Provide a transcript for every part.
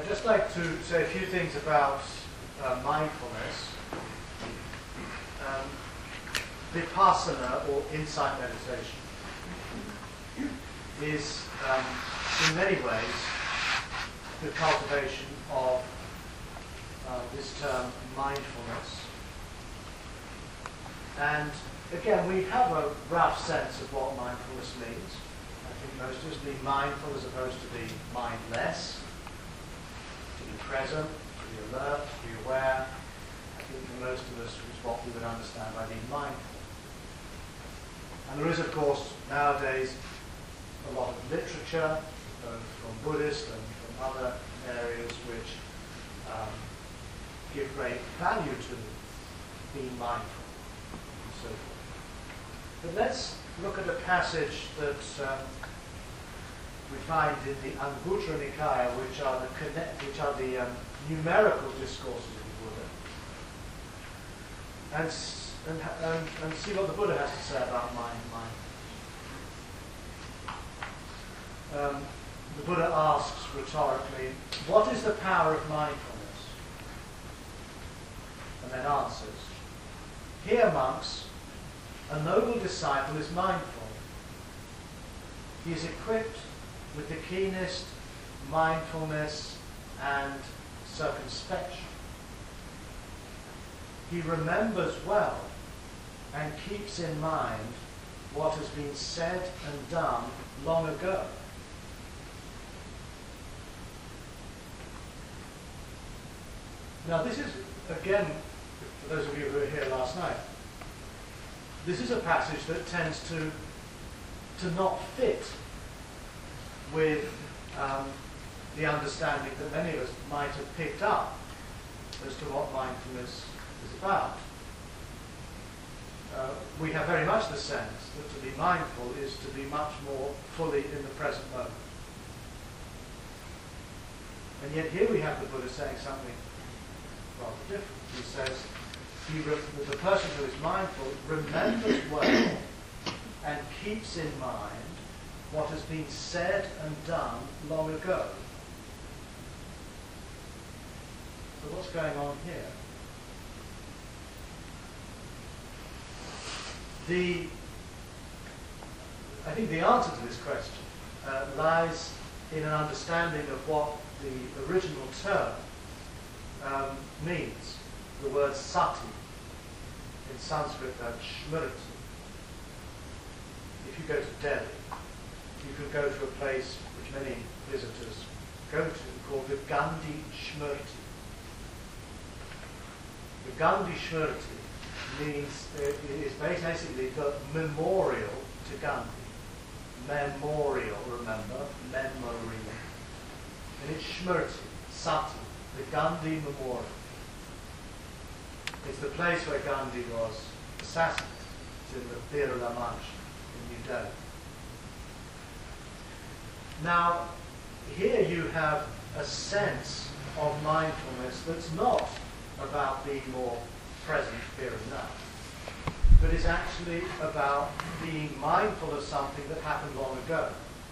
I'd just like to say a few things about mindfulness. Vipassana, or insight meditation, is in many ways the cultivation of this term mindfulness. And again, we have a rough sense of what mindfulness means. I think most of us be mindful as opposed to be mindless, to be present, to be alert, to be aware. I think for most of us is what we would understand by being mindful. And there is, of course, nowadays a lot of literature, both from Buddhist and from other areas, which give great value to being mindful and so forth. But let's look at a passage that we find in the Anguttara Nikaya, which are the numerical discourses of the Buddha, and see what the Buddha has to say about mindfulness. The Buddha asks rhetorically, what is the power of mindfulness? And then answers, here, monks, a noble disciple is mindful. He is equipped with the keenest mindfulness and circumspection. He remembers well and keeps in mind what has been said and done long ago. Now this is, again, for those of you who were here last night, this is a passage that tends to not fit with the understanding that many of us might have picked up as to what mindfulness is about. We have very much the sense that to be mindful is to be much more fully in the present moment. And yet here we have the Buddha saying something rather different. He says, the person who is mindful remembers well and keeps in mind what has been said and done long ago. So what's going on here? I think the answer to this question lies in an understanding of what the original term means. The word sati, in Sanskrit that's smriti. If you go to Delhi, you can go to a place which many visitors go to called the Gandhi Smriti. The Gandhi Smriti means it is basically the memorial to Gandhi. Memorial, remember, memory. And it's Smriti, Sati, the Gandhi Memorial. It's the place where Gandhi was assassinated. It's in the Birla Mansion in New Delhi. Now, here you have a sense of mindfulness that's not about being more present here and now, but is actually about being mindful of something that happened long ago.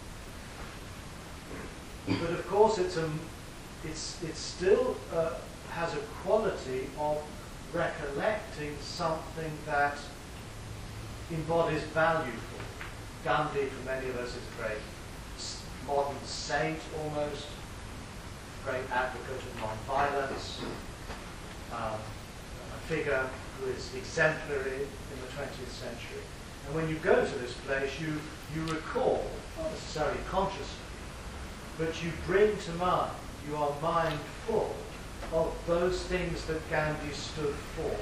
But of course, it still has a quality of recollecting something that embodies value for you. Gandhi, for many of us, is a great modern saint almost, great advocate of non-violence, a figure who is exemplary in the 20th century. And when you go to this place, you recall, not necessarily consciously, but you bring to mind, you are mindful of those things that Gandhi stood for.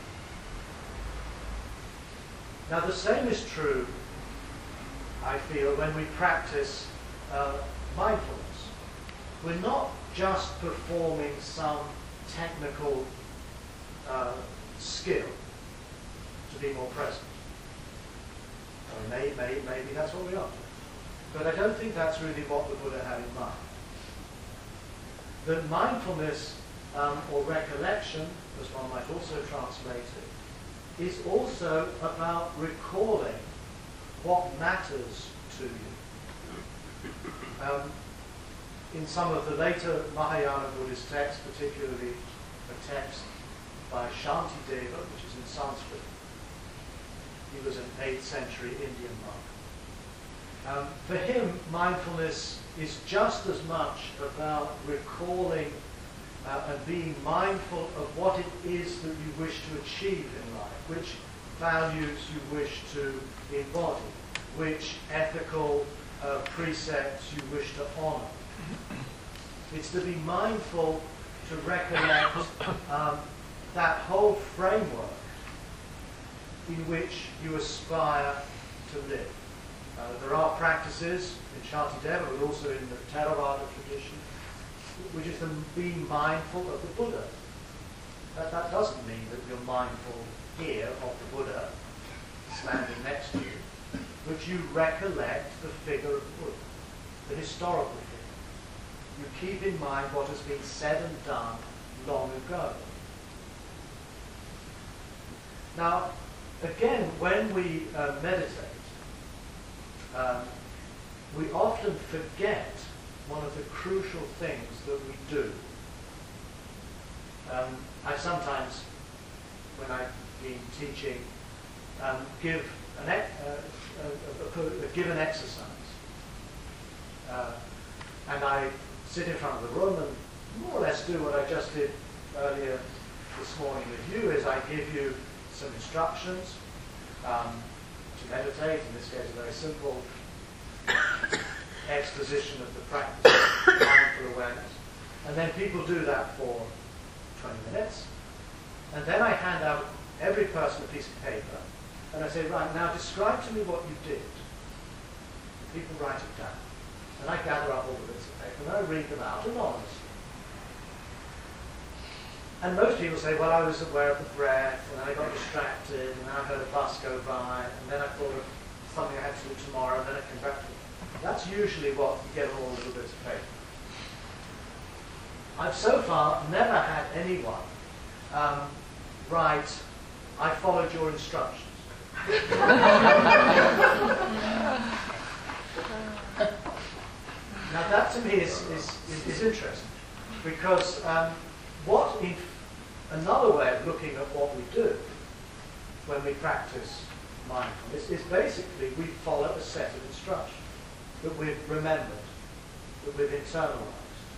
Now the same is true, I feel, when we practice mindfulness. We're not just performing some technical skill to be more present. Or maybe that's what we are. But I don't think that's really what the Buddha had in mind. That mindfulness or recollection, as one might also translate it, is also about recalling what matters to you. in some of the later Mahayana Buddhist texts, particularly a text by Shantideva, which is in Sanskrit. He was an 8th century Indian monk. For him, mindfulness is just as much about recalling and being mindful of what it is that you wish to achieve in life, which values you wish to embody, which ethical precepts you wish to honor. It's to be mindful, to recollect that whole framework in which you aspire to live. There are practices in Shantideva, but also in the Theravada tradition, which is to be mindful of the Buddha. That doesn't mean that you're mindful here of the Buddha standing next to you, but you recollect the figure of the Buddha, the historical figure. You keep in mind what has been said and done long ago. Now, again, when we meditate, we often forget one of the crucial things that we do. I sometimes, when I've been teaching, give an exercise. And I sit in front of the room and more or less do what I just did earlier this morning with you, is I give you some instructions to meditate. In this case, a very simple exposition of the practice of mindful awareness. And then people do that for 20 minutes. And then I hand out every person a piece of paper. And I say, right, now describe to me what you did. And people write it down. And I gather up all the bits of paper and I read them out anonymously. And most people say, well, I was aware of the breath, and then I got distracted, and then I heard a bus go by, and then I thought of something I had to do tomorrow, and then I came back to it. That's usually what you get on all the little bits of paper. I've so far never had anyone write, I followed your instructions. Now that to me is interesting, because another way of looking at what we do when we practice mindfulness is basically we follow a set of instructions that we've remembered, that we've internalized.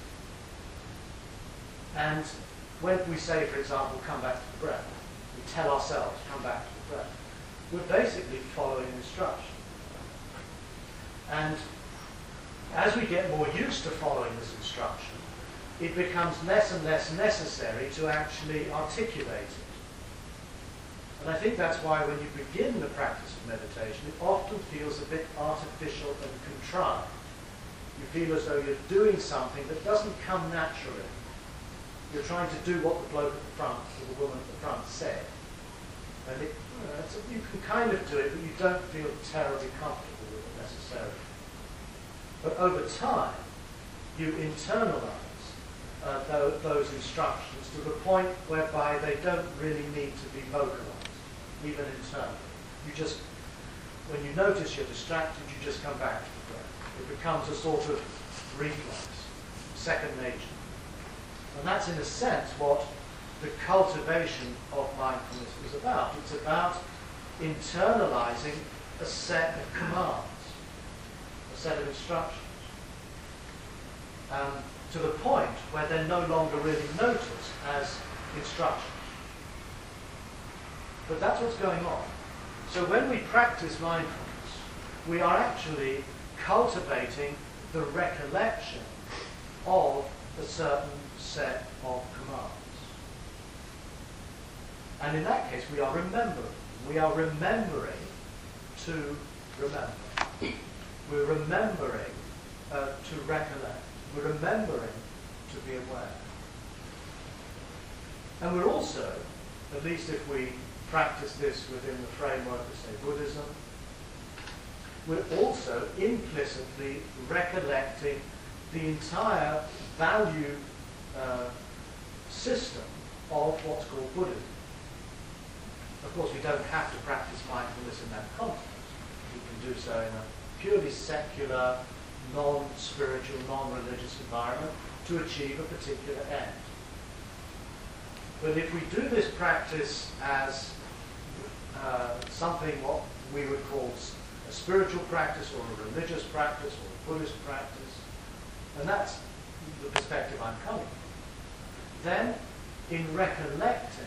And when we say, for example, come back to the breath, we tell ourselves, come back to the breath, we're basically following an instruction. And as we get more used to following this instruction, it becomes less and less necessary to actually articulate it. And I think that's why when you begin the practice of meditation, it often feels a bit artificial and contrived. You feel as though you're doing something that doesn't come naturally. You're trying to do what the bloke at the front or the woman at the front said. And you can kind of do it, but you don't feel terribly comfortable with it necessarily. But over time, you internalize those instructions to the point whereby they don't really need to be vocalized, even internally. You just, when you notice you're distracted, you just come back to the breath. It becomes a sort of reflex, second nature. And that's in a sense what the cultivation of mindfulness is about. It's about internalizing a set of commands, a set of instructions. To the point where they're no longer really noticed as instructions. But that's what's going on. So when we practice mindfulness, we are actually cultivating the recollection of a certain set of commands. And in that case, we are remembering. We are remembering to remember. We're remembering to recollect. We're remembering to be aware. And we're also, at least if we practice this within the framework of, say, Buddhism, we're also implicitly recollecting the entire value system of what's called Buddhism. Of course, we don't have to practice mindfulness in that context. We can do so in a purely secular, non-spiritual, non-religious environment to achieve a particular end. But if we do this practice as something what we would call a spiritual practice or a religious practice or a Buddhist practice, and that's the perspective I'm coming from, then in recollecting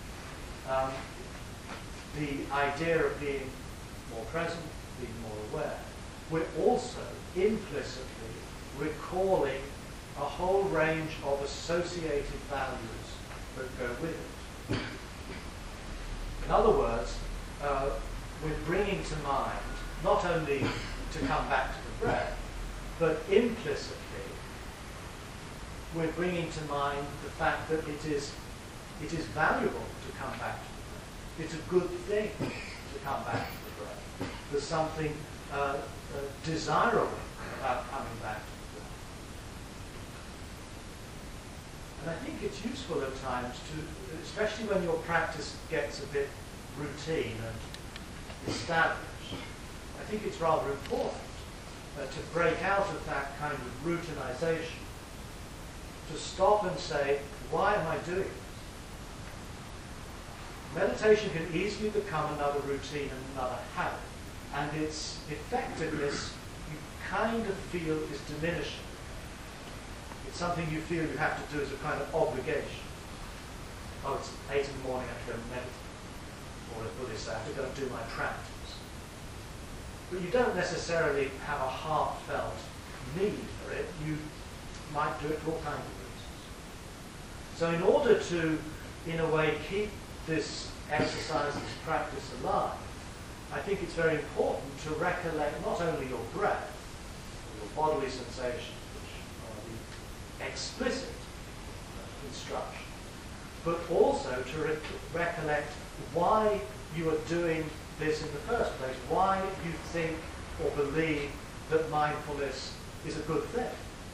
the idea of being more present, being more aware, we're also implicitly recalling a whole range of associated values that go with it. In other words, we're bringing to mind not only to come back to the breath, but implicitly we're bringing to mind the fact that it is valuable to come back to the breath. It's a good thing to come back to the breath. There's something desirable about coming back to the breath. And I think it's useful at times to, especially when your practice gets a bit routine and established, I think it's rather important to break out of that kind of routinization, to stop and say, why am I doing this? Meditation can easily become another routine and another habit, and its effectiveness you kind of feel is diminishing. It's something you feel you have to do as a kind of obligation. Oh, it's 8 in the morning, I have to go and meditate. Or as Buddhists say, I have to go and do my practice. But you don't necessarily have a heartfelt need for it. You might do it for all kinds of reasons. So in order to, in a way, keep this exercise, this practice alive, I think it's very important to recollect not only your breath, or your bodily sensations, which are the explicit instruction, but also to recollect why you are doing this in the first place, why you think or believe that mindfulness is a good thing.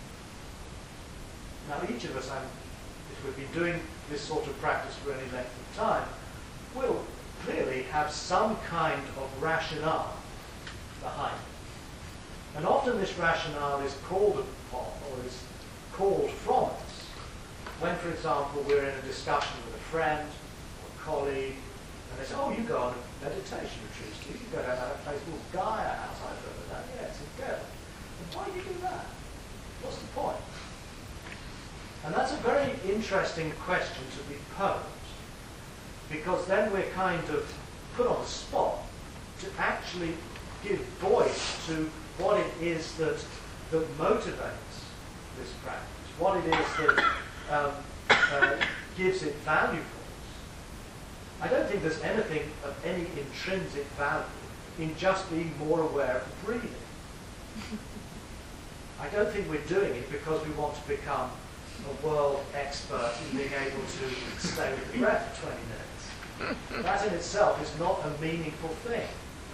Now each of us, if we've been doing this sort of practice for any length of time, will clearly have some kind of rationale behind it. And often this rationale is called upon or is called from us when, for example, we're in a discussion with a friend or a colleague, and they say, oh, you go on a meditation retreat, Steve. You go down to that place called Gaia House. I've heard of that. Yeah, it's incredible. And why do you do that? What's the point? And that's a very interesting question to be posed, because then we're kind of put on the spot to actually give voice to what it is that motivates this practice, what it is that gives it value for us. I don't think there's anything of any intrinsic value in just being more aware of breathing. I don't think we're doing it because we want to become a world expert in being able to stay with the breath for 20 minutes. That in itself is not a meaningful thing.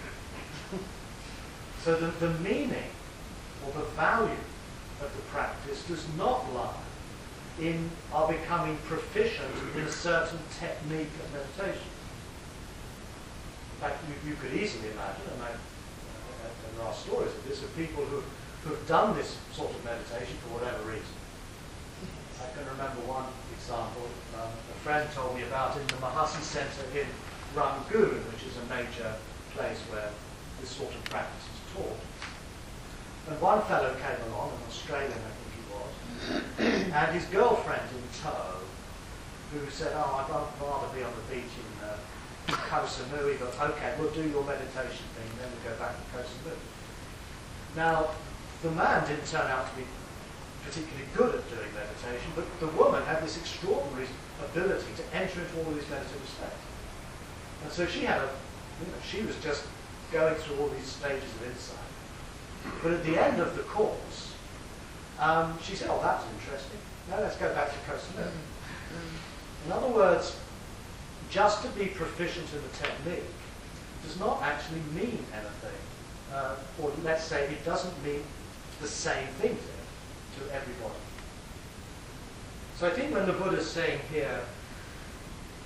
So the meaning or the value of the practice does not lie in our becoming proficient in a certain technique of meditation. In fact, you could easily imagine, and there are stories of this, of people who have done this sort of meditation for whatever reason. I can remember one example a friend told me about in the Mahasi Center in Rangoon, which is a major place where this sort of practice is taught. And one fellow came along, an Australian I think he was, and his girlfriend in tow, who said, oh, I'd rather be on the beach in Koh Samui, but okay, we'll do your meditation thing, and then we'll go back to Koh Samui. Now, the man didn't turn out to be particularly good at doing meditation, but the woman had this extraordinary ability to enter into all these meditative states. And so she had she was just going through all these stages of insight. But at the end of the course, she said, oh, that's interesting. Now let's go back to Koh Samui. In other words, just to be proficient in the technique does not actually mean anything. Or let's say it doesn't mean the same thing to everybody. So I think when the Buddha is saying here,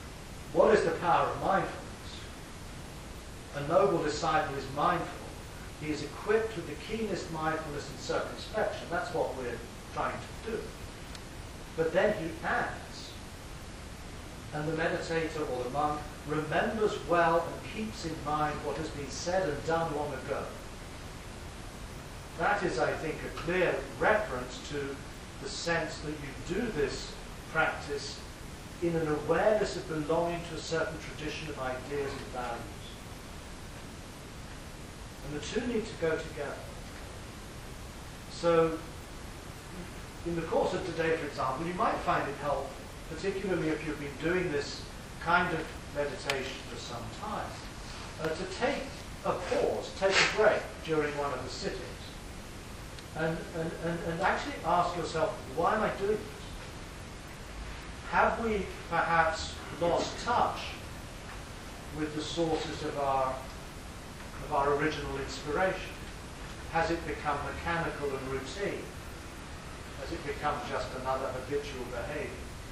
what is the power of mindfulness? A noble disciple is mindful He is equipped with the keenest mindfulness and circumspection. That's what we're trying to do. But then he adds, and the meditator or the monk remembers well and keeps in mind what has been said and done long ago. That is, I think, a clear reference to the sense that you do this practice in an awareness of belonging to a certain tradition of ideas and values. And the two need to go together. So, in the course of today, for example, you might find it helpful, particularly if you've been doing this kind of meditation for some time, to take a pause, take a break during one of the sittings, and actually ask yourself, why am I doing this? Have we perhaps lost touch with the sources of our original inspiration? Has it become mechanical and routine? Has it become just another habitual behavior?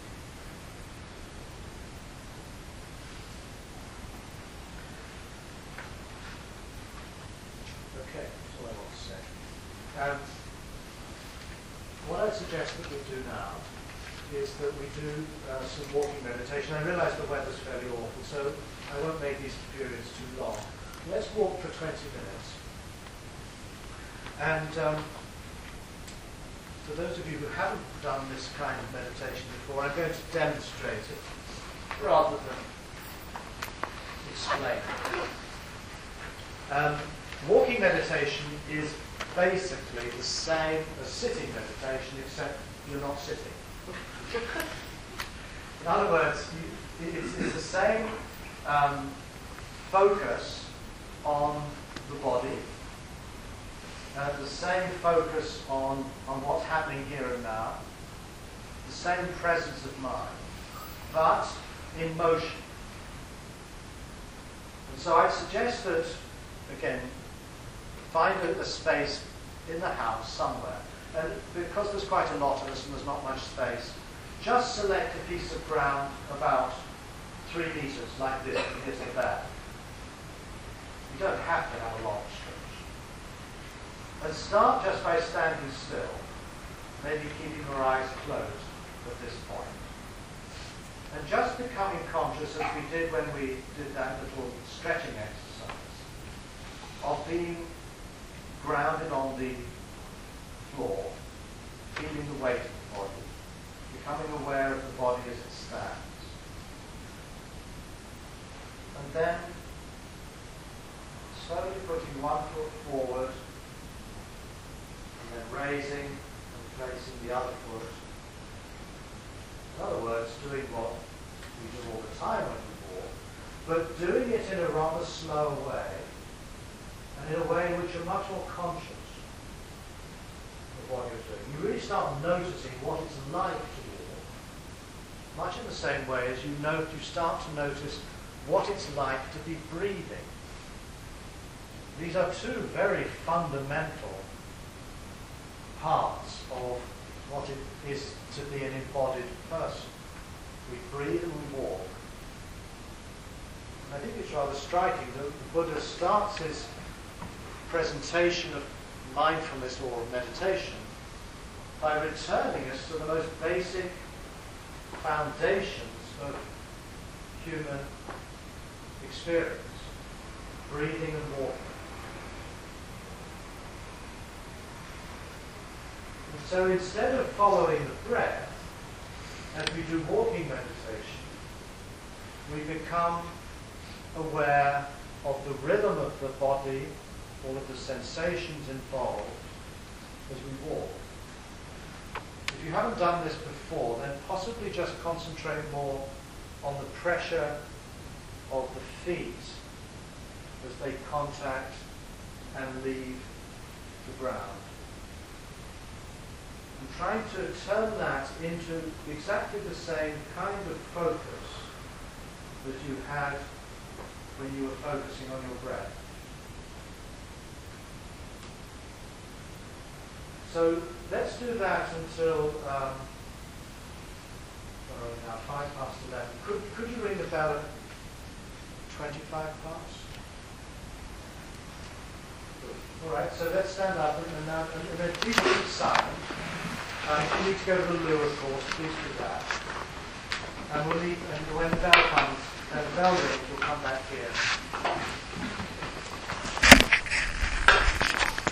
Okay, that's all I want to say. What I suggest that we do now is that we do some walking meditation. I realise the weather's fairly awful, so I won't make these periods too long. Let's walk for 20 minutes. And for those of you who haven't done this kind of meditation before, I'm going to demonstrate it rather than explain it. Walking meditation is basically the same as sitting meditation, except you're not sitting. In other words, it's the same focus on the body, the same focus on what's happening here and now, the same presence of mind, but in motion. And so I suggest that, again, find a space in the house somewhere. And because there's quite a lot of us and there's not much space, just select a piece of ground about 3 meters, like this, from here to there. You don't have to have a long stretch. And start just by standing still, maybe keeping your eyes closed at this point. And just becoming conscious, as we did when we did that little stretching exercise, of being grounded on the floor, feeling the weight of the body, becoming aware of the body as it stands. And then slowly putting one foot forward, and then raising and placing the other foot. In other words, doing what we do all the time when we walk, but doing it in a rather slow way, and in a way in which you're much more conscious of what you're doing. You really start noticing what it's like to walk, much in the same way as you start to notice what it's like to be breathing. These are two very fundamental parts of what it is to be an embodied person. We breathe and we walk. And I think it's rather striking that the Buddha starts his presentation of mindfulness or meditation by returning us to the most basic foundations of human experience, breathing and walking. And so instead of following the breath, as we do walking meditation, we become aware of the rhythm of the body, all of the sensations involved as we walk. If you haven't done this before, then possibly just concentrate more on the pressure of the feet as they contact and leave the ground. And trying to turn that into exactly the same kind of focus that you had when you were focusing on your breath. So let's do that until now 11:05. Could you ring the bell at 25 past? Good. All right, so let's stand up and then please keep silent. If you need to go to the loo, of course, please do that. And we'll leave, and when the bell comes, the bell rings, we'll come back here.